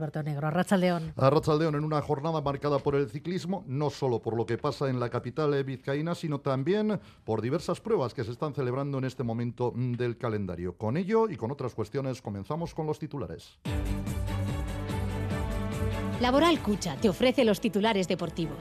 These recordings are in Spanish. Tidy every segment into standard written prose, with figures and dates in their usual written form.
Alberto Negro. Arratsaldeón. Arratsaldeón, en una jornada marcada por el ciclismo, no solo por lo que pasa en la capital vizcaína, sino también por diversas pruebas que se están celebrando en este momento del calendario. Con ello y con otras cuestiones comenzamos con los titulares. Laboral Cucha te ofrece los titulares deportivos.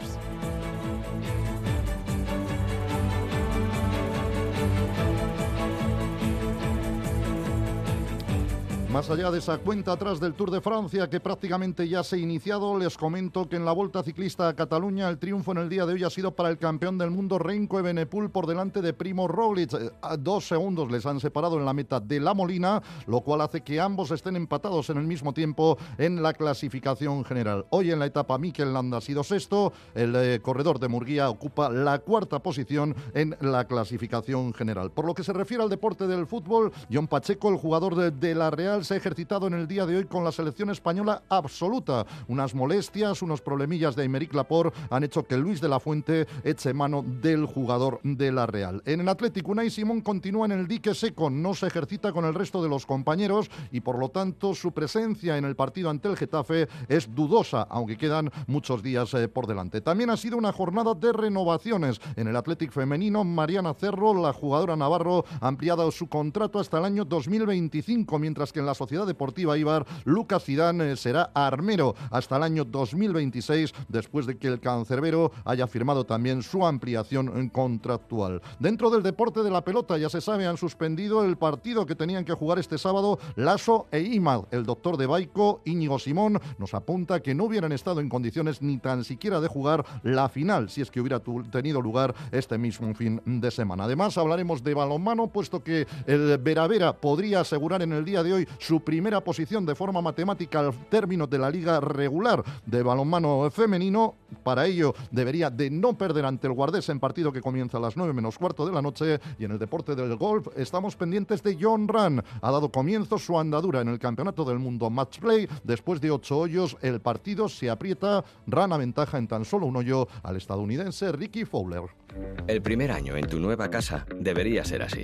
Más allá de esa cuenta atrás del Tour de Francia, que prácticamente ya se ha iniciado, les comento que en la Volta Ciclista a Cataluña el triunfo en el día de hoy ha sido para el campeón del mundo Remco Evenepoel por delante de Primo Roglic. 2 segundos les han separado en la meta de La Molina, lo cual hace que ambos estén empatados en el mismo tiempo en la clasificación general. Hoy en la etapa Mikel Landa ha sido sexto, el corredor de Murguía ocupa la cuarta posición en la clasificación general. Por lo que se refiere al deporte del fútbol, John Pacheco, el jugador de la Real, se ha ejercitado en el día de hoy con la selección española absoluta. Unas molestias, unos problemillas de Aymeric Laporte han hecho que Luis de la Fuente eche mano del jugador de la Real. En el Atlético, Unai Simón continúa en el dique seco, no se ejercita con el resto de los compañeros y por lo tanto su presencia en el partido ante el Getafe es dudosa, aunque quedan muchos días por delante. También ha sido una jornada de renovaciones. En el Athletic femenino, Mariana Cerro, la jugadora navarro, ha ampliado su contrato hasta el año 2025, mientras que en la Sociedad Deportiva Eibar, Lucas Zidane será armero hasta el año 2026, después de que el cancerbero haya firmado también su ampliación contractual. Dentro del deporte de la pelota, ya se sabe, han suspendido el partido que tenían que jugar este sábado Lasso e Imad. El doctor de Baico, Íñigo Simón, nos apunta que no hubieran estado en condiciones ni tan siquiera de jugar la final, si es que hubiera tenido lugar este mismo fin de semana. Además, hablaremos de balonmano, puesto que el Veravera podría asegurar en el día de hoy su primera posición de forma matemática al término de la liga regular de balonmano femenino. Para ello debería de no perder ante el Guardés en partido que comienza a las 9 menos cuarto de la noche. Y en el deporte del golf estamos pendientes de Jon Rahm. Ha dado comienzo su andadura en el Campeonato del Mundo Match Play. Después de 8 hoyos el partido se aprieta. Rahm aventaja en tan solo un hoyo al estadounidense Ricky Fowler. El primer año en tu nueva casa debería ser así.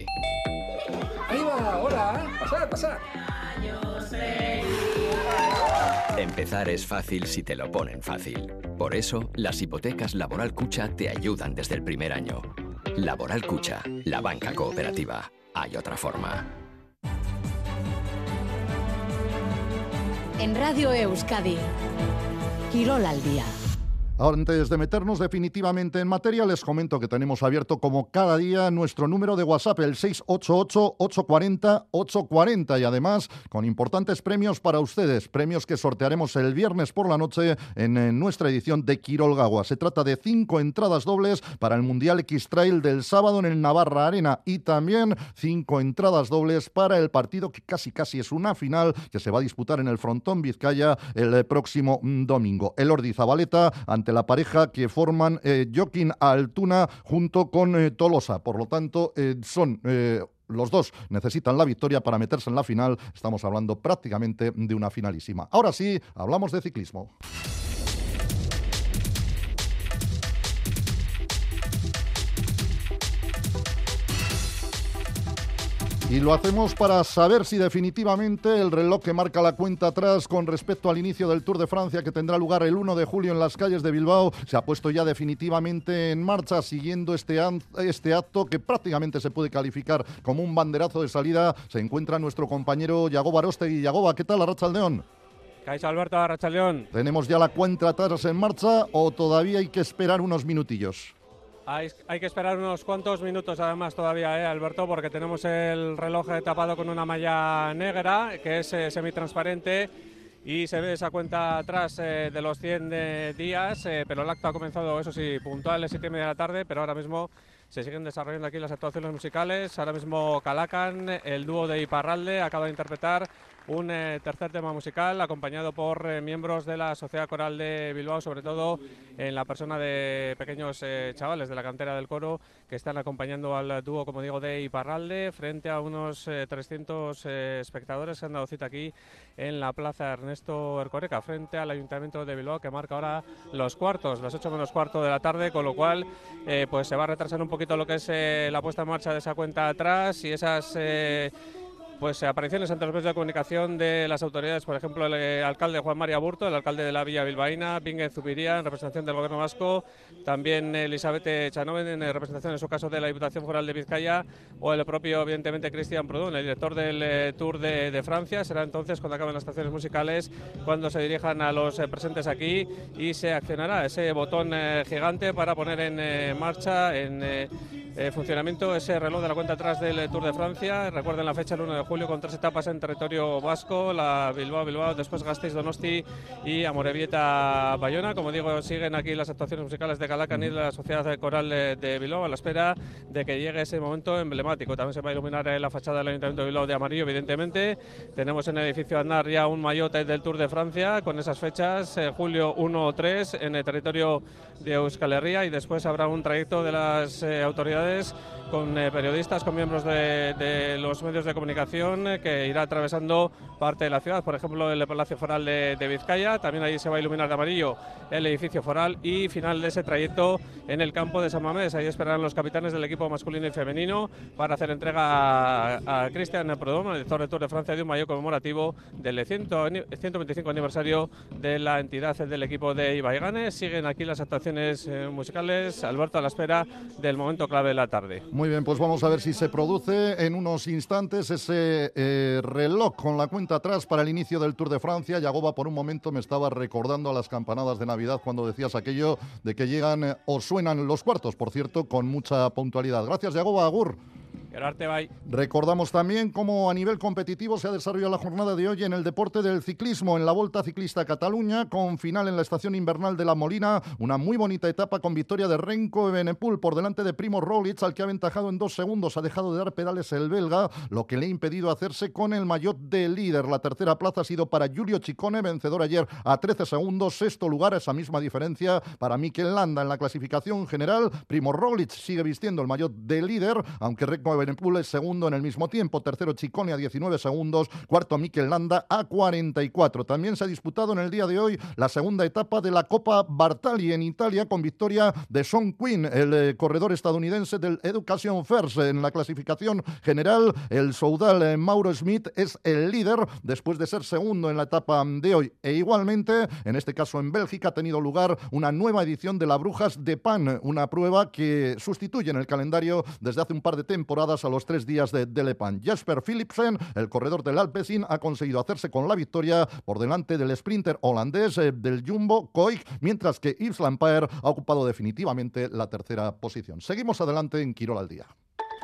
Ahí va, hola, pasad. Empezar es fácil si te lo ponen fácil. Por eso, las hipotecas Laboral Cucha te ayudan desde el primer año. Laboral Cucha, la banca cooperativa. Hay otra forma. En Radio Euskadi, Quirol al día. Ahora, antes de meternos definitivamente en materia, les comento que tenemos abierto como cada día nuestro número de WhatsApp, el 688-840-840, y además con importantes premios para ustedes, premios que sortearemos el viernes por la noche en nuestra edición de Quirol Gagua. Se trata de 5 entradas dobles para el Mundial X-Trail del sábado en el Navarra Arena y también 5 entradas dobles para el partido que casi es una final que se va a disputar en el Frontón Vizcaya el próximo domingo. Elordi Zabaleta ante la pareja que forman Joaquín Altuna junto con Tolosa. Por lo tanto, los dos necesitan la victoria para meterse en la final. Estamos hablando prácticamente de una finalísima. Ahora sí, hablamos de ciclismo. Y lo hacemos para saber si definitivamente el reloj que marca la cuenta atrás con respecto al inicio del Tour de Francia, que tendrá lugar el 1 de julio en las calles de Bilbao, se ha puesto ya definitivamente en marcha, siguiendo este acto que prácticamente se puede calificar como un banderazo de salida. Se encuentra nuestro compañero Yagoba Arostegui. Yagoba, ¿qué tal? Arratsaldeón. Kaixo Alberto, arratsaldeón. ¿Tenemos ya la cuenta atrás en marcha o todavía hay que esperar unos minutillos? Hay que esperar unos cuantos minutos además todavía, Alberto, porque tenemos el reloj tapado con una malla negra que es semitransparente y se ve esa cuenta atrás de los 100 días, pero el acto ha comenzado, eso sí, puntual a las 7:30 de la tarde, pero ahora mismo se siguen desarrollando aquí las actuaciones musicales. Ahora mismo Calacan, el dúo de Iparralde, acaba de interpretar un tercer tema musical acompañado por miembros de la Sociedad Coral de Bilbao, sobre todo en la persona de pequeños chavales de la cantera del coro que están acompañando al dúo, como digo, de Iparralde, frente a unos 300 espectadores que han dado cita aquí en la Plaza Ernesto Erkoreka, frente al Ayuntamiento de Bilbao, que marca ahora los cuartos, las 8 menos cuarto de la tarde, con lo cual pues se va a retrasar un poquito lo que es la puesta en marcha de esa cuenta atrás y esas pues apariciones ante los medios de comunicación de las autoridades, por ejemplo, el alcalde Juan María Burto, el alcalde de la Villa Bilbaína, Bingen Zubiría, en representación del Gobierno vasco, también Elizabeth Chanoven, en representación, en su caso, de la Diputación Foral de Vizcaya, o el propio, evidentemente, Cristian Proudhon, el director del Tour de Francia. Será entonces, cuando acaben las estaciones musicales, cuando se dirijan a los presentes aquí y se accionará ese botón gigante para poner en marcha, en funcionamiento, ese reloj de la cuenta atrás del Tour de Francia. Recuerden la fecha, el 1 de julio, con 3 etapas en territorio vasco, la Bilbao, después Gasteiz-Donosti y Amorebieta-Bayona. Como digo, siguen aquí las actuaciones musicales de Galakan y de la Sociedad Coral de Bilbao, a la espera de que llegue ese momento emblemático. También se va a iluminar la fachada del Ayuntamiento de Bilbao de amarillo, evidentemente. Tenemos en el edificio Aznar ya un maillot del Tour de Francia con esas fechas, julio 1 o 3 en el territorio de Euskal Herria, y después habrá un trayecto de las autoridades con periodistas, con miembros de los medios de comunicación, que irá atravesando parte de la ciudad, por ejemplo el Palacio Foral de Vizcaya. También allí se va a iluminar de amarillo el edificio foral, y final de ese trayecto en el campo de San Mamés. Ahí esperarán los capitanes del equipo masculino y femenino para hacer entrega a Cristian Proudhon, el director del Tour de Francia, de un maillot conmemorativo del 125 aniversario de la entidad del equipo de Ibaigane. Siguen aquí las actuaciones musicales, Alberto, a la espera del momento clave de la tarde. Muy bien, pues vamos a ver si se produce en unos instantes ese reloj con la cuenta atrás para el inicio del Tour de Francia. Yagoba, por un momento me estaba recordando a las campanadas de Navidad cuando decías aquello de que llegan o suenan los cuartos, por cierto, con mucha puntualidad. Gracias, Yagoba. Agur. Recordamos también cómo a nivel competitivo se ha desarrollado la jornada de hoy en el deporte del ciclismo, en la Volta Ciclista a Cataluña, con final en la estación invernal de La Molina, una muy bonita etapa con victoria de Renko Evenepoel por delante de Primož Roglič, al que ha aventajado en 2 segundos. Ha dejado de dar pedales el belga, lo que le ha impedido hacerse con el maillot de líder. La tercera plaza ha sido para Giulio Ciccone, vencedor ayer a 13 segundos. Sexto lugar, a esa misma diferencia, para Mikel Landa. En la clasificación general, Primož Roglič sigue vistiendo el maillot de líder, aunque Renko Evenepoel es segundo en el mismo tiempo. Tercero Ciccone a 19 segundos. Cuarto Mikel Landa a 44. También se ha disputado en el día de hoy la segunda etapa de la Copa Bartali en Italia, con victoria de Sean Quinn, el corredor estadounidense del Education First. En la clasificación general, el saudal Mauro Smith es el líder después de ser segundo en la etapa de hoy. E igualmente, en este caso en Bélgica, ha tenido lugar una nueva edición de la Brujas de Pan, una prueba que sustituye en el calendario desde hace un par de temporadas a los 3 días de Le Pan. Jasper Philipsen, el corredor del Alpecin, ha conseguido hacerse con la victoria por delante del sprinter holandés del Jumbo, Koig, mientras que Yves Lampaert ha ocupado definitivamente la tercera posición. Seguimos adelante en Quirol al Día.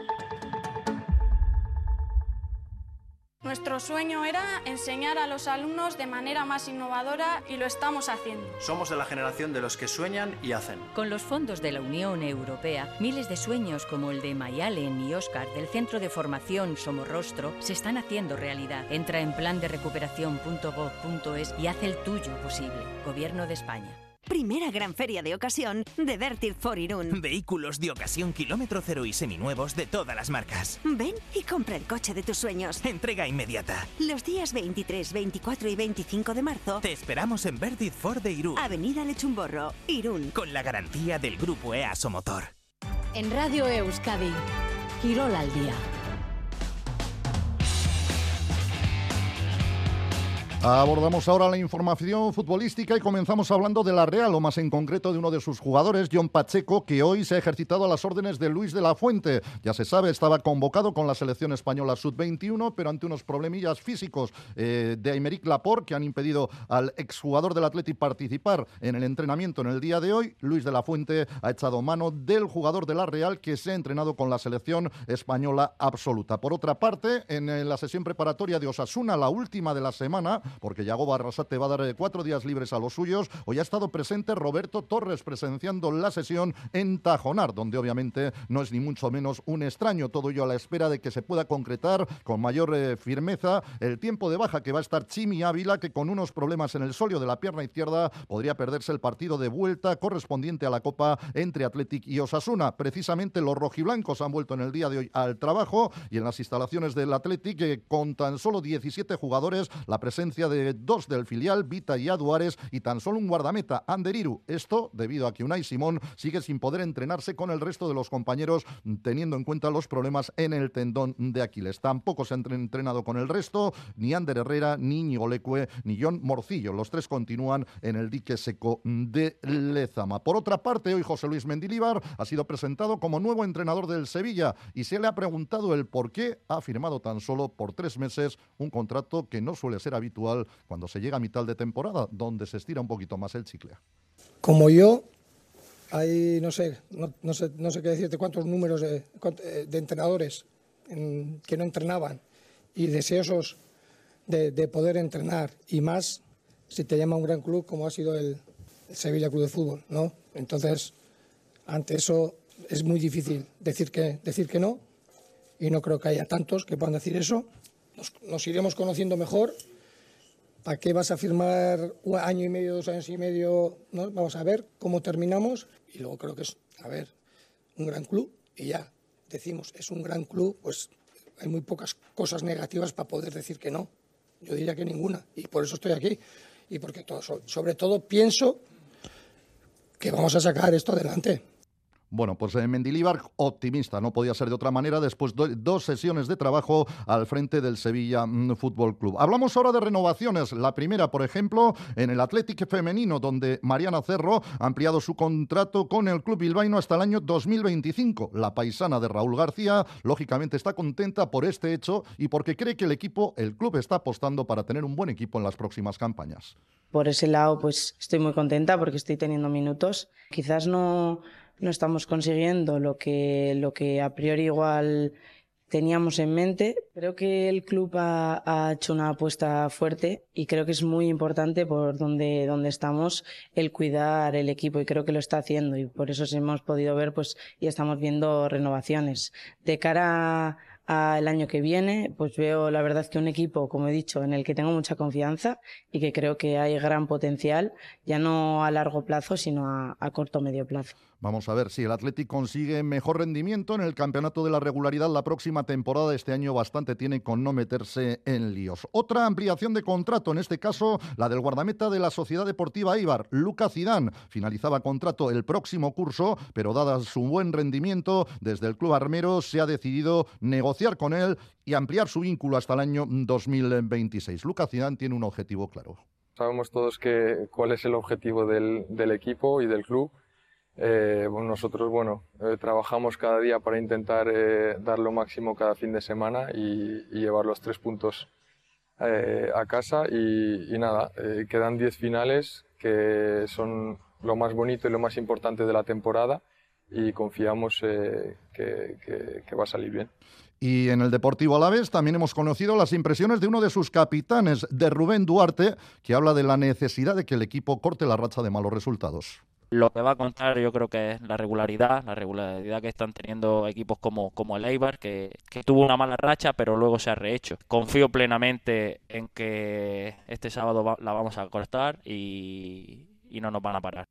Nuestro sueño era enseñar a los alumnos de manera más innovadora, y lo estamos haciendo. Somos de la generación de los que sueñan y hacen. Con los fondos de la Unión Europea, miles de sueños como el de Mayalen y Óscar del Centro de Formación Somorrostro se están haciendo realidad. Entra en planderecuperación.gov.es y haz el tuyo posible. Gobierno de España. Primera gran feria de ocasión de Vertiv for Irún. Vehículos de ocasión kilómetro cero y seminuevos de todas las marcas. Ven y compra el coche de tus sueños. Entrega inmediata. Los días 23, 24 y 25 de marzo te esperamos en Vertiv for de Irún. Avenida Lechumborro, Irún. Con la garantía del Grupo EASO Motor. En Radio Euskadi, Quirol al Día. Abordamos ahora la información futbolística y comenzamos hablando de la Real, o más en concreto de uno de sus jugadores, Jon Pacheco, que hoy se ha ejercitado a las órdenes de Luis de la Fuente. Ya se sabe, estaba convocado con la selección española sub-21, pero ante unos problemillas físicos de Aymeric Laporte, que han impedido al exjugador del Athletic participar en el entrenamiento en el día de hoy, Luis de la Fuente ha echado mano del jugador de la Real, que se ha entrenado con la selección española absoluta. Por otra parte, en la sesión preparatoria de Osasuna, la última de la semana, porque Yagoba Arrasate va a dar 4 días libres a los suyos, hoy ha estado presente Roberto Torres presenciando la sesión en Tajonar, donde obviamente no es ni mucho menos un extraño. Todo ello a la espera de que se pueda concretar con mayor firmeza el tiempo de baja que va a estar Chimi Ávila, que con unos problemas en el sóleo de la pierna izquierda podría perderse el partido de vuelta correspondiente a la Copa entre Athletic y Osasuna. Precisamente los rojiblancos han vuelto en el día de hoy al trabajo, y en las instalaciones del Athletic, con tan solo 17 jugadores, la presencia ausencia de 2 del filial, Vita y Aduares, y tan solo un guardameta, Ander Iru. Esto debido a que Unai Simón sigue sin poder entrenarse con el resto de los compañeros, teniendo en cuenta los problemas en el tendón de Aquiles. Tampoco se han entrenado con el resto, ni Ander Herrera, ni Íñigo Leque, ni Jon Morcillo. Los tres continúan en el dique seco de Lezama. Por otra parte, hoy José Luis Mendilibar ha sido presentado como nuevo entrenador del Sevilla y se le ha preguntado el por qué ha firmado tan solo por 3 meses un contrato que no suele ser habitual cuando se llega a mitad de temporada, donde se estira un poquito más el chicle. Como yo, hay no sé qué decirte cuántos números de entrenadores que no entrenaban y deseosos de poder entrenar, y más si te llama un gran club como ha sido el Sevilla Club de Fútbol, ¿no? Entonces, ante eso es muy difícil decir que no, y no creo que haya tantos que puedan decir eso. Nos iremos conociendo mejor. ¿Para qué vas a firmar 1 año y medio, 2 años y medio? ¿No? Vamos a ver cómo terminamos, y luego creo que es, un gran club, y ya decimos, es un gran club, pues hay muy pocas cosas negativas para poder decir que no. Yo diría que ninguna, y por eso estoy aquí, y porque sobre todo pienso que vamos a sacar esto adelante. Bueno, pues Mendilibar optimista, no podía ser de otra manera, después de 2 sesiones de trabajo al frente del Sevilla Fútbol Club. Hablamos ahora de renovaciones. La primera, por ejemplo, en el Athletic femenino, donde Mariana Cerro ha ampliado su contrato con el club bilbaíno hasta el año 2025. La paisana de Raúl García, lógicamente, está contenta por este hecho y porque cree que el club está apostando para tener un buen equipo en las próximas campañas. Por ese lado, pues estoy muy contenta porque estoy teniendo minutos. Quizás no estamos consiguiendo lo que a priori igual teníamos en mente. Creo que el club ha hecho una apuesta fuerte y creo que es muy importante por donde estamos el cuidar el equipo, y creo que lo está haciendo, y por eso hemos podido ver y estamos viendo renovaciones. De cara al año que viene, pues veo la verdad que un equipo, como he dicho, en el que tengo mucha confianza y que creo que hay gran potencial, ya no a largo plazo, sino a corto o medio plazo. Vamos a ver si el Athletic consigue mejor rendimiento en el campeonato de la regularidad la próxima temporada. Este año bastante tiene con no meterse en líos. Otra ampliación de contrato, en este caso la del guardameta de la Sociedad Deportiva Eibar, Luka Zidane. Finalizaba contrato el próximo curso, pero dada su buen rendimiento, desde el club armero se ha decidido negociar con él y ampliar su vínculo hasta el año 2026. Luka Zidane tiene un objetivo claro. Sabemos todos cuál es el objetivo del equipo y del club. Nosotros trabajamos cada día para intentar dar lo máximo cada fin de semana y llevar los 3 puntos a casa, y nada, quedan 10 finales que son lo más bonito y lo más importante de la temporada, y confiamos que va a salir bien. Y en el Deportivo Alavés también hemos conocido las impresiones de uno de sus capitanes, de Rubén Duarte, que habla de la necesidad de que el equipo corte la racha de malos resultados. Lo que va a contar yo creo que es la regularidad que están teniendo equipos como el Eibar, que tuvo una mala racha pero luego se ha rehecho. Confío plenamente en que este sábado la vamos a cortar y no nos van a parar.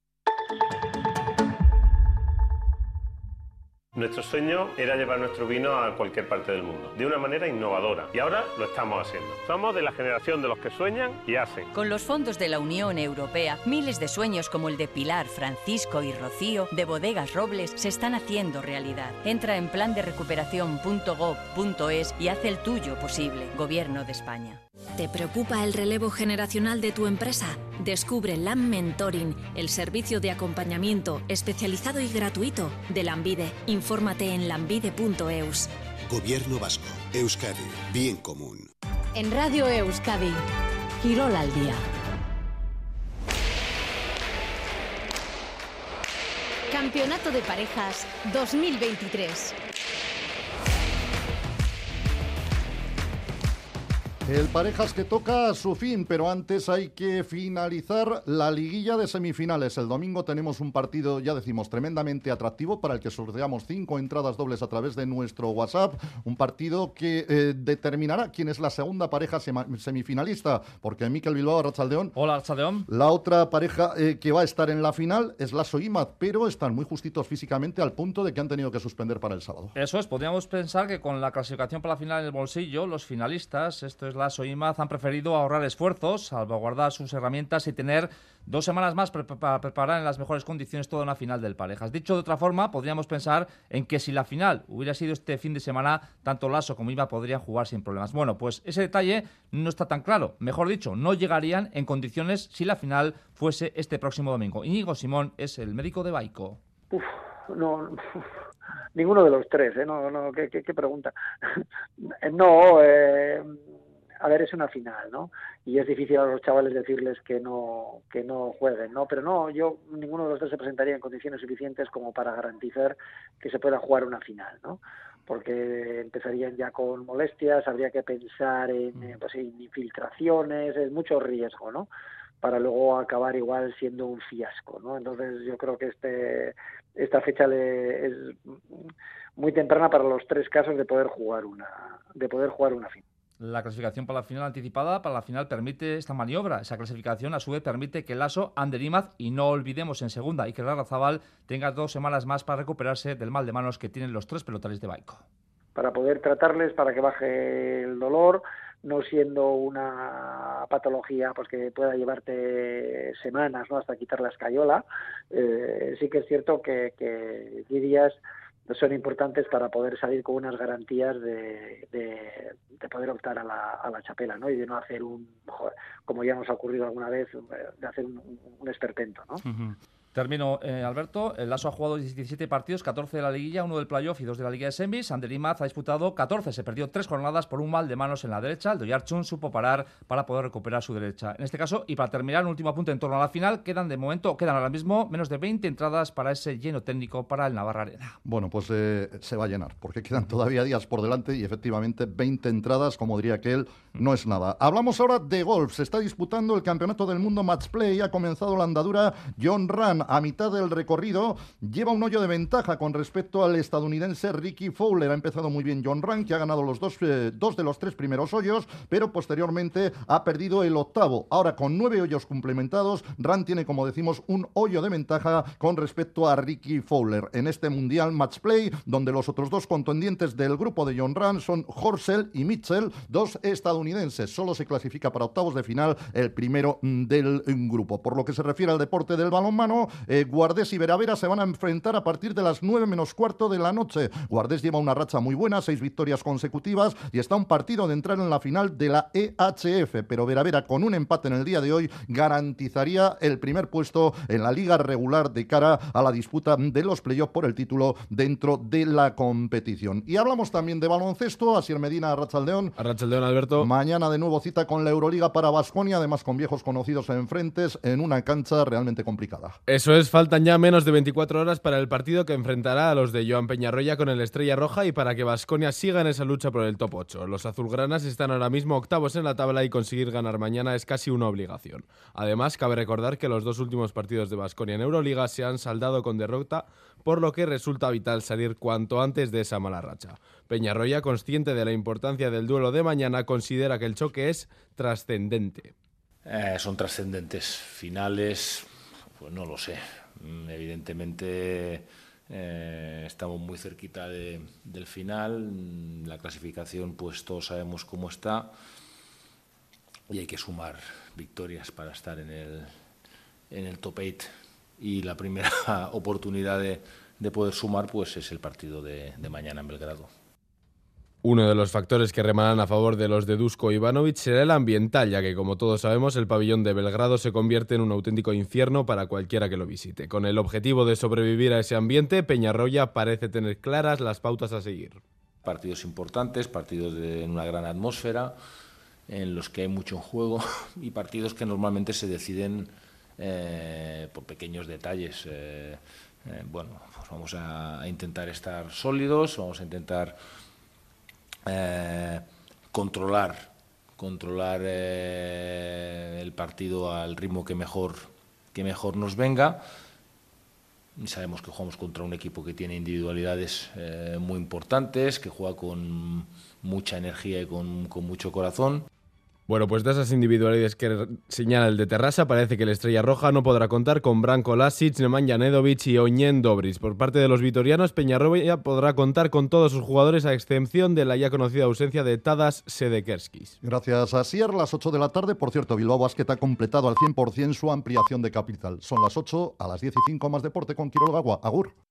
Nuestro sueño era llevar nuestro vino a cualquier parte del mundo, de una manera innovadora, y ahora lo estamos haciendo. Somos de la generación de los que sueñan y hacen. Con los fondos de la Unión Europea, miles de sueños como el de Pilar, Francisco y Rocío, de Bodegas Robles, se están haciendo realidad. Entra en planderecuperación.gov.es y haz el tuyo posible. Gobierno de España. ¿Te preocupa el relevo generacional de tu empresa? Descubre LAM Mentoring, el servicio de acompañamiento especializado y gratuito de Lanbide. Infórmate en lanbide.eus. Gobierno vasco. Euskadi. Bien común. En Radio Euskadi, Quirol al día. Campeonato de Parejas 2023. El Parejas que toca a su fin, pero antes hay que finalizar la liguilla de semifinales. El domingo tenemos un partido, ya decimos, tremendamente atractivo, para el que sorteamos 5 entradas dobles a través de nuestro WhatsApp. Un partido que determinará quién es la segunda pareja semifinalista, porque Mikel Bilbao, Arratsaldeón. Hola, Arratsaldeón. La otra pareja que va a estar en la final es Lasso Imaz, pero están muy justitos físicamente al punto de que han tenido que suspender para el sábado. Eso es, podríamos pensar que con la clasificación para la final en el bolsillo, los finalistas, esto es Lasso y Imaz han preferido ahorrar esfuerzos, salvaguardar sus herramientas y tener 2 semanas más para preparar en las mejores condiciones toda una final del Parejas. Dicho de otra forma, podríamos pensar en que si la final hubiera sido este fin de semana, tanto Lasso como Imaz podrían jugar sin problemas. Bueno, pues ese detalle no está tan claro. Mejor dicho, no llegarían en condiciones si la final fuese este próximo domingo. Íñigo Simón es el médico de Baico. No, ninguno de los tres, no, ¿qué pregunta? No, a ver, es una final, ¿no? Y es difícil a los chavales decirles que no jueguen, ¿no? Pero no, ninguno de los tres se presentaría en condiciones suficientes como para garantizar que se pueda jugar una final, ¿no? Porque empezarían ya con molestias, habría que pensar en infiltraciones, es mucho riesgo, ¿no? Para luego acabar igual siendo un fiasco, ¿no? Entonces yo creo que esta fecha es muy temprana para los tres casos de poder jugar una final. La clasificación para la final anticipada, para la final permite esta maniobra. Esa clasificación a su vez permite que Lasso, Ander Imaz y no olvidemos en segunda y que Larrazabal tenga 2 semanas más para recuperarse del mal de manos que tienen los 3 pelotaris de Baico. Para poder tratarles, para que baje el dolor, no siendo una patología pues que pueda llevarte semanas, ¿no?, hasta quitar la escayola. Sí que es cierto que 10 días son importantes para poder salir con unas garantías de poder optar a la chapela, ¿no? Y de no hacer como ya nos ha ocurrido alguna vez, de hacer un esperpento, ¿no? Uh-huh. Termino, Alberto. El Lasso ha jugado 17 partidos, 14 de la liguilla, 1 del playoff y 2 de la liga de semis. Ander Imaz ha disputado 14, se perdió 3 jornadas por un mal de manos en la derecha. El de Oyarzun supo parar para poder recuperar su derecha. En este caso, y para terminar, un último apunte en torno a la final, quedan ahora mismo menos de 20 entradas para ese lleno técnico para el Navarra Arena. Bueno, pues se va a llenar, porque quedan todavía días por delante y efectivamente 20 entradas, como diría aquel, no es nada. Hablamos ahora de golf. Se está disputando el Campeonato del Mundo Match Play. Ha comenzado la andadura. Jon Rahm, a mitad del recorrido, lleva un hoyo de ventaja con respecto al estadounidense Ricky Fowler. Ha empezado muy bien Jon Rahm, que ha ganado los dos de los 3 primeros hoyos, pero posteriormente ha perdido el octavo. Ahora, con 9 hoyos complementados, Rahm tiene, como decimos, un hoyo de ventaja con respecto a Ricky Fowler en este Mundial Match Play, donde los otros 2 contendientes del grupo de Jon Rahm son Horsell y Mitchell, 2 estadounidenses. Solo se clasifica para octavos de final el primero del grupo. Por lo que se refiere al deporte del balonmano, Guardés y Veravera se van a enfrentar a partir de las 9 menos cuarto de la noche. Guardés lleva una racha muy buena, 6 victorias consecutivas y está a un partido de entrar en la final de la EHF, pero Veravera, con un empate en el día de hoy, garantizaría el primer puesto en la liga regular de cara a la disputa de los playoffs por el título dentro de la competición. Y hablamos también de baloncesto. Asier Medina, Arratsaldeón. Arratsaldeón, Alberto. Mañana de nuevo cita con la Euroliga para Baskonia, además con viejos conocidos enfrentes, en una cancha realmente complicada. Eso es, faltan ya menos de 24 horas para el partido que enfrentará a los de Joan Peñarroya con el Estrella Roja y para que Baskonia siga en esa lucha por el top 8. Los azulgranas están ahora mismo octavos en la tabla y conseguir ganar mañana es casi una obligación. Además, cabe recordar que los 2 últimos partidos de Baskonia en Euroliga se han saldado con derrota, por lo que resulta vital salir cuanto antes de esa mala racha. Peñarroya, consciente de la importancia del duelo de mañana, considera que el choque es trascendente. Son trascendentes. Finales, pues no lo sé. Evidentemente estamos muy cerquita del final. La clasificación, pues todos sabemos cómo está y hay que sumar victorias para estar en el top 8. Y la primera oportunidad de poder sumar, pues es el partido de mañana en Belgrado. Uno de los factores que remarán a favor de los de Dusko Ivanovic será el ambiental, ya que, como todos sabemos, el pabellón de Belgrado se convierte en un auténtico infierno para cualquiera que lo visite. Con el objetivo de sobrevivir a ese ambiente, Peñarroya parece tener claras las pautas a seguir. Partidos importantes, partidos en una gran atmósfera, en los que hay mucho en juego y partidos que normalmente se deciden por pequeños detalles. Bueno, pues vamos a intentar estar sólidos, vamos a intentar controlar el partido al ritmo que mejor nos venga. Sabemos que jugamos contra un equipo que tiene individualidades muy importantes, que juega con mucha energía y con mucho corazón. Bueno, pues de esas individualidades que señala el de Terrassa, parece que el Estrella Roja no podrá contar con Branko Lasic, Nemanja Nedovic y Oñén Dobris. Por parte de los vitorianos, Peñarroya podrá contar con todos sus jugadores a excepción de la ya conocida ausencia de Tadas Sedekerskis. Gracias, Asier. Las 8 de la tarde. Por cierto, Bilbao Basket ha completado al 100% su ampliación de capital. Son las 8, a las 10:05 más deporte con Quiroga Agua. Agur.